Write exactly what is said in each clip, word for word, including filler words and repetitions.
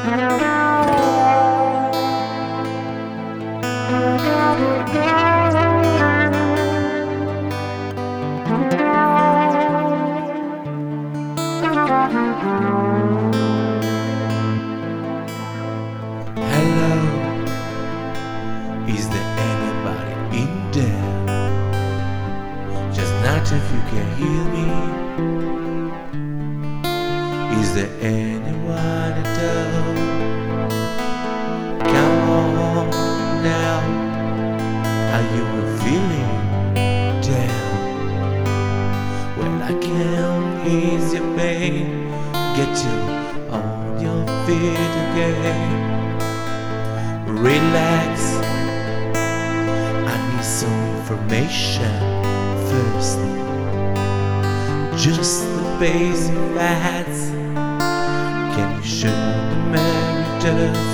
Hello, is there anybody in there? Just not if you can hear me. Is there anyone at all? Come on now, are you feeling down? Well, I can ease your pain, get you on your feet again. Relax, I need some information first. Just the basic facts. Can you show the matters?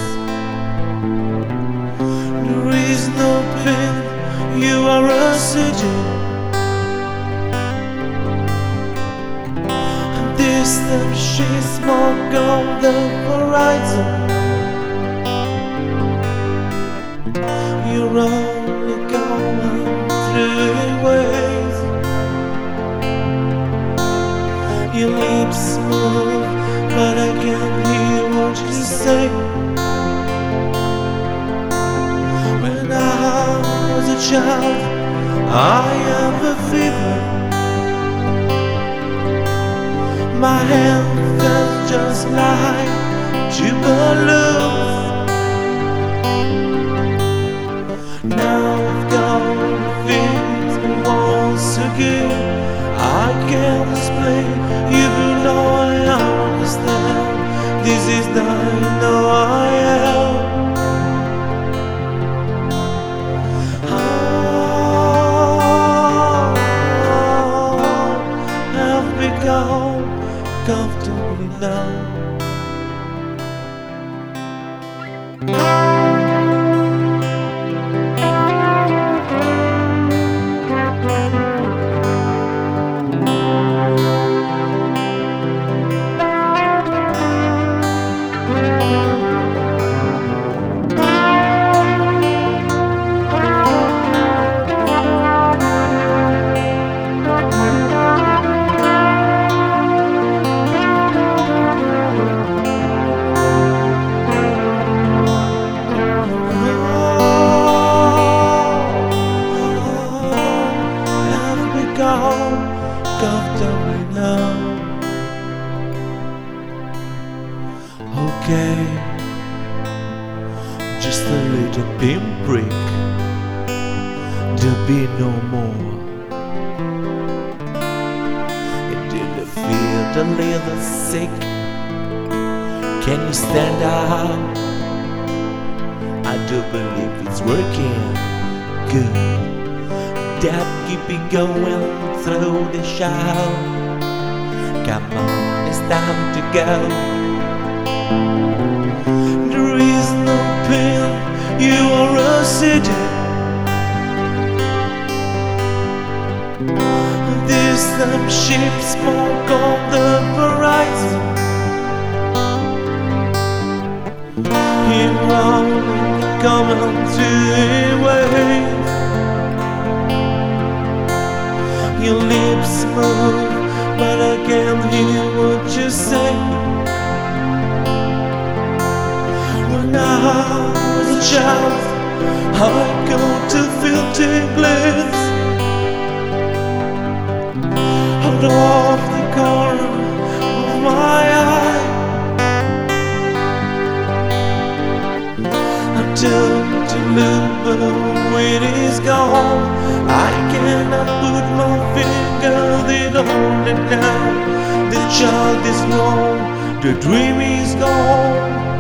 There is no pain, you are a surgeon. And this time she's smoke on the horizon. You're only going through ways. Your lips move, but I can't hear what you say. When I was a child, I have a fever. My hand felt just like tuberculosis. Now I've got the feelings once again. I can't explain, even though I understand. This is the I know I am. Oh, I've become comfortably numb. Comfortably numb. Okay, just a little pinprick, there'll be no more. And do you feel a little sick? Can you stand up? I do believe it's working good. That keep it going through the show. Come on, it's time to go. There is no pain, you are a city. This time ships smoke on the horizon. Here on coming to the waves. Your lips move, but I can't hear what you say. When I was a child, I go to filter glass out of the corner of my eye. Until to look when it's gone, I cannot put my finger there on it now. The child is gone, the dream is gone.